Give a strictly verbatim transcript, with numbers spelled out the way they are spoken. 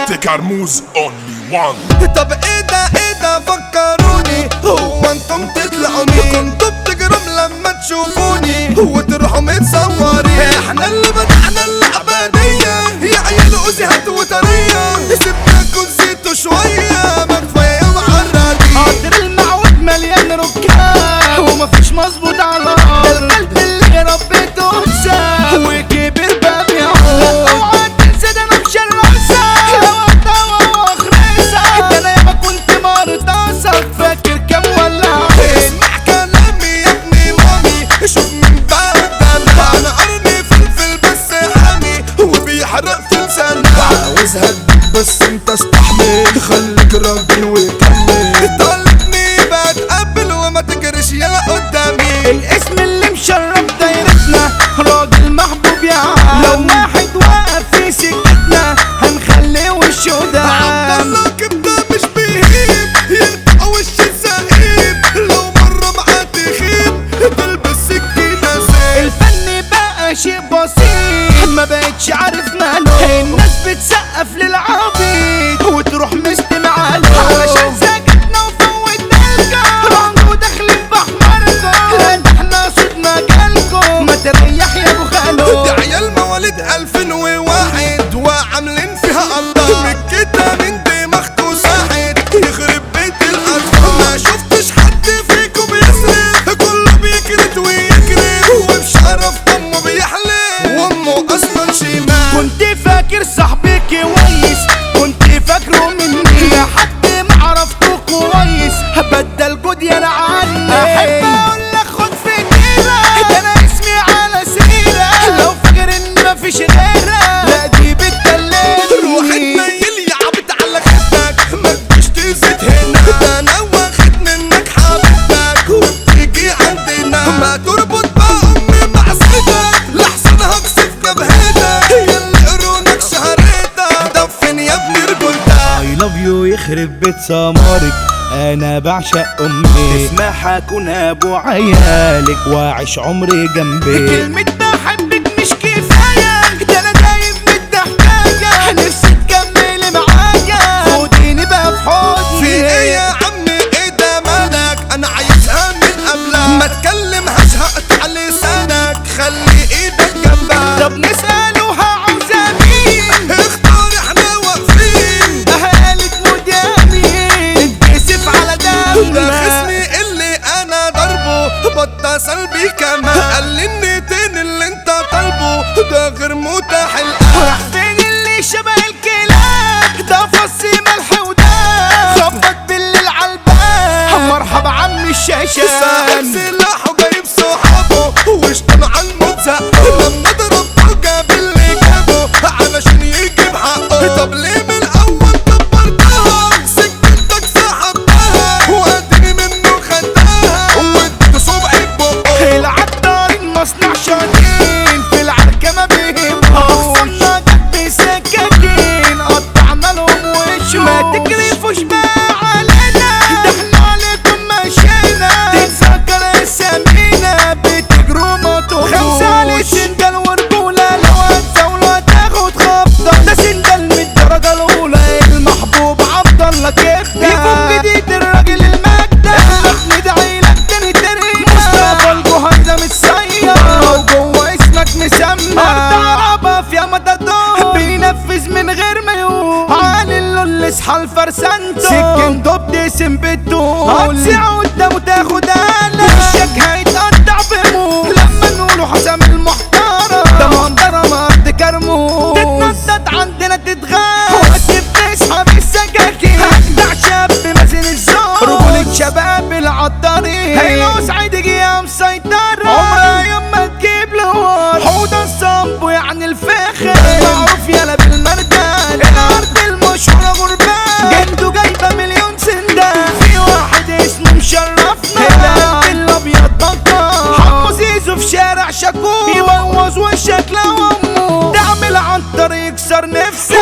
تكرموز اونلي وان. طب ايه ده ايه ده فكروني، هو انتم تطلعوا مين؟ كنتوا بتجرم لما تشوفوني وتروحوا متصورين. احنا اللي بدأنا اللعبة دي يا عيال أوزيهات وطرية، سيبناكوا نسيتوا شوية ما كفاية معرضين. قدر المعود مليان ركاب ومفيش مظبوط على الارض، القلب اللي ربيته انسى وكبر بقى بيعود. اوعى تنسى ده انا مشرسة لو واخرسة، ده انا ياما كنت مرضاسة فاكر كام ولا اسمع كلامي يا ابني مامي، شوف من بعد انا انا قرني فلفل بس حامي وبيحرق في لساني. عاوزها تدوب بس انت استحمل، خليك راجل وكمل. طالبني بتقبل وما تجريش يلا قدامي. الاسم اللي مشرف دايرتنا راجل محبوب يا عم، لو واحد واقف في سكتنا هنخليه وشه ده. عبد الله كبده مش بيهيب يقطع وش الزهيب، لو مرة معاه تخيب تلبس سكينة زين. الفن بقى شيء بسيط ما بقتش عارف ماله، الناس بتسقف للعبيد وتروح مستمع له علشان سكتنا وفوتنا الجو وداخلين بحمركم. لا ده احنا صوت مجالكم ما تريح يا ابو خالو. دي عيال مواليد ألفين وواحد وعاملين فيها قطة مكتة من دماغكوا ساحت يخرب بيت الأطفال. ما شفتش حد فيكم بيصرف، كله بيكرت ويكرف وبشرف أمه بيحلف وأمه أصلا شمال. كنت فاكر صاحبي كويس كنت فاكره مني، لحد ما عرفته كويس بدل جودي انا عني. احب اقول لك خد في جيبك ده انا اسمي على سيرة، لو فاكر ان مفيش غيرها لا دي بتدللني. روح تنيل يا عبد على خدك ما تجيش تزيد هنا، ده انا واخد منك حبيبتك وبتيجي عندنا. ما تربط بقى امي مع سيدك لحسن هكسف جبهتك، هي اللي قرونك شهرتك دفن يا ابني رجولتك. اي لاف يو يخرب بيت سمارك، انا بعشق امي اسمح اكون ابو عيالك واعيش عمري جنبك. كلمة بحبك مش كفاية ده انا دايب من الضحكاية، نفسي تكملي معايا خديني بقى في حضني. في ايه يا عم ايه ده مالك، انا عايزها من قبلك ما تكلمهاش هقطع لسانك خلي ايدك جنبك. طب نسألوها عاوزة مين، اختار احنا واقفين. قالت مدامي اتكسف على ده دمنا. خصمي اللي انا ضربه بطة سلبي كمان، قال لي النتين اللي انت طالبه ده غير متاح الان. راح فين اللي شبه الكلاب ده فص ملح وداب، خبط بالليل عالباب مرحبا عم الشاشان. ساحب سلاحه جايب صحابه واشتم على المتزق، لما ضربته جاب اللي جابه علشان يجيب حقه. طب ليه من الاول كبرتها سكتك سحبتها واديني منه خدتها واديته صبعي ببقه. العطارين مصنع شاطين في العركة ما بيهمهم، اخصمنا جت بسكاكين قطعنا لهم وشهم. ما تكرفوش بقى علينا ده احنا عليكم مشينا، تتذكر اسامينا بتجروا ما تهموش. خمسة على سندل ورجولة لو هتزاولوا هتاخد خبطة، ده سندل من الدرجة الأولى المحبوب عبد الله كبدة، يكون جديد الراجل المجدة ندعي لك تاني تاني. مصطفى الجهيزة متصير وجوه اسمك مسمى، أرض عربة فيها متدور بينفذ من غير ما يقول. علي اللول اصحى الفرسانتو سكن دوب تقسم بالطول، هتسيع قدامه تاخد قلق وشك هيتقطع بموت. لما نقولوا حسام المحترم ده محترم أرض كرموز، تتنطط عندنا تتغاب وقت بتسحب السكاكين. أجدع شاب مازن الزور رجولة شباب العطارين، هيلو سعيد جيه مسيطرة عمرها يوم ما تجيب لوار. حوضة الصنبو يعني الفخر معروف يالا بالمردان، الأرض المشهورة غربان جنده جايبة مليون سندان. في واحد اسمه مشرفنا القلب الأبيض بطال، حمو زيزو في شارع شاكوش يبوظ وشك لو أمه، تعمل عن طريق يكسر نفسك